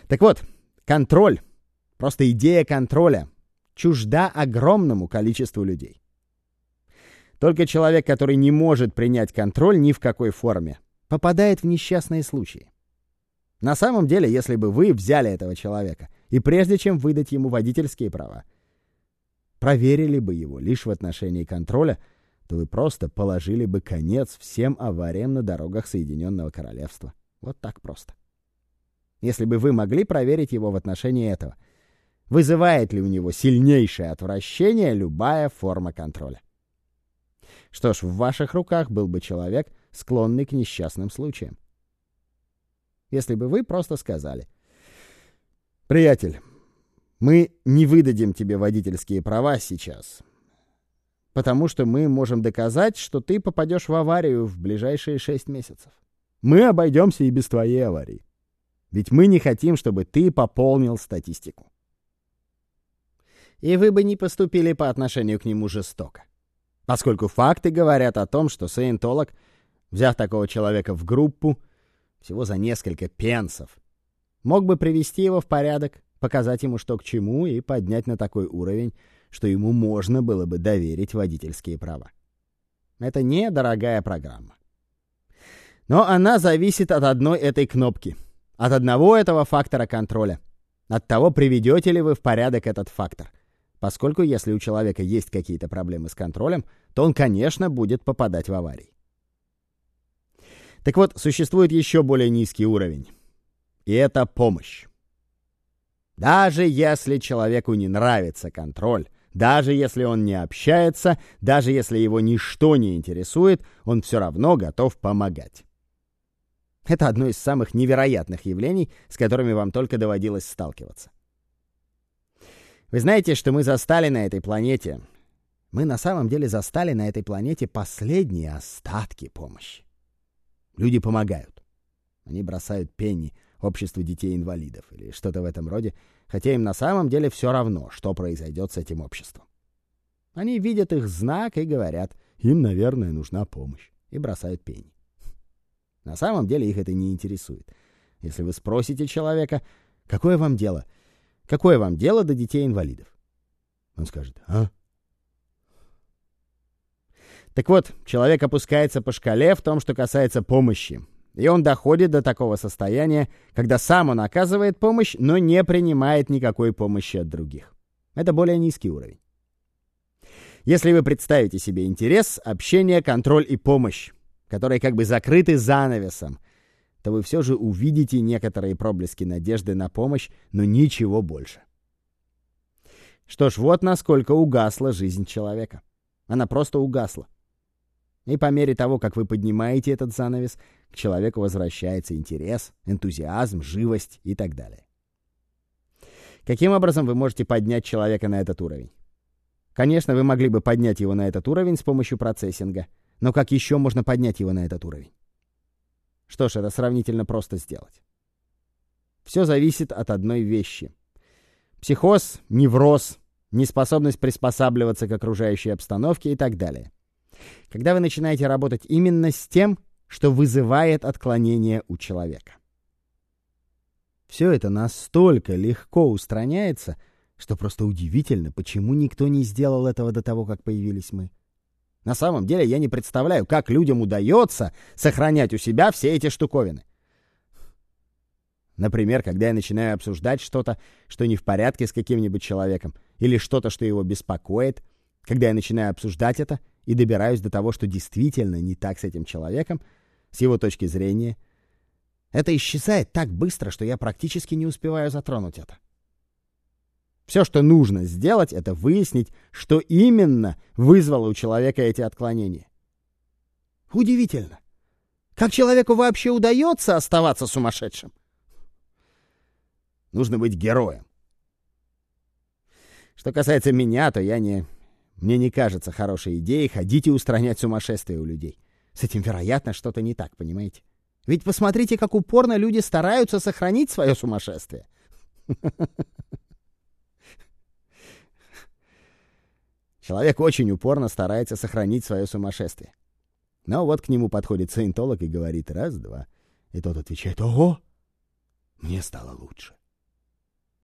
Так вот, контроль, просто идея контроля, чужда огромному количеству людей. Только человек, который не может принять контроль ни в какой форме, попадает в несчастные случаи. На самом деле, если бы вы взяли этого человека и прежде чем выдать ему водительские права, проверили бы его лишь в отношении контроля, то вы просто положили бы конец всем авариям на дорогах Соединенного Королевства. Вот так просто. Если бы вы могли проверить его в отношении этого, вызывает ли у него сильнейшее отвращение любая форма контроля. Что ж, в ваших руках был бы человек, склонный к несчастным случаям. Если бы вы просто сказали: «Приятель, мы не выдадим тебе водительские права сейчас, потому что мы можем доказать, что ты попадешь в аварию в ближайшие 6 месяцев. Мы обойдемся и без твоей аварии. Ведь мы не хотим, чтобы ты пополнил статистику». И вы бы не поступили по отношению к нему жестоко. Поскольку факты говорят о том, что саентолог, взяв такого человека в группу, всего за несколько пенсов, мог бы привести его в порядок, показать ему, что к чему, и поднять на такой уровень, что ему можно было бы доверить водительские права. Это недорогая программа. Но она зависит от одной этой кнопки, от одного этого фактора контроля, от того, приведете ли вы в порядок этот фактор. Поскольку если у человека есть какие-то проблемы с контролем, то он, конечно, будет попадать в аварии. Так вот, существует еще более низкий уровень. И это помощь. Даже если человеку не нравится контроль, даже если он не общается, даже если его ничто не интересует, он все равно готов помогать. Это одно из самых невероятных явлений, с которыми вам только доводилось сталкиваться. Вы знаете, что мы застали на этой планете? Мы на самом деле застали на этой планете последние остатки помощи. Люди помогают. Они бросают пенни обществу детей-инвалидов или что-то в этом роде, хотя им на самом деле все равно, что произойдет с этим обществом. Они видят их знак и говорят: им, наверное, нужна помощь, и бросают пенни. На самом деле их это не интересует. Если вы спросите человека: какое вам дело? Какое вам дело до детей-инвалидов? Он скажет: а? Так вот, человек опускается по шкале в том, что касается помощи. И он доходит до такого состояния, когда сам он оказывает помощь, но не принимает никакой помощи от других. Это более низкий уровень. Если вы представите себе интерес, общение, контроль и помощь, которые как бы закрыты занавесом, то вы все же увидите некоторые проблески надежды на помощь, но ничего больше. Что ж, вот насколько угасла жизнь человека. Она просто угасла. И по мере того, как вы поднимаете этот занавес, к человеку возвращается интерес, энтузиазм, живость и так далее. Каким образом вы можете поднять человека на этот уровень? Конечно, вы могли бы поднять его на этот уровень с помощью процессинга, но как еще можно поднять его на этот уровень? Что ж, это сравнительно просто сделать. Все зависит от одной вещи. Психоз, невроз, неспособность приспосабливаться к окружающей обстановке и так далее. Когда вы начинаете работать именно с тем, что вызывает отклонение у человека. Все это настолько легко устраняется, что просто удивительно, почему никто не сделал этого до того, как появились мы. На самом деле я не представляю, как людям удается сохранять у себя все эти штуковины. Например, когда я начинаю обсуждать что-то, что не в порядке с каким-нибудь человеком, или что-то, что его беспокоит, когда я начинаю обсуждать это и добираюсь до того, что действительно не так с этим человеком, с его точки зрения, это исчезает так быстро, что я практически не успеваю затронуть это. Все, что нужно сделать, это выяснить, что именно вызвало у человека эти отклонения. Удивительно. Как человеку вообще удается оставаться сумасшедшим? Нужно быть героем. Что касается меня, то мне не кажется хорошей идеей ходить и устранять сумасшествие у людей. С этим, вероятно, что-то не так, понимаете? Ведь посмотрите, как упорно люди стараются сохранить свое сумасшествие. Человек очень упорно старается сохранить свое сумасшествие. Но вот к нему подходит саентолог и говорит: раз, два. И тот отвечает: ого, мне стало лучше.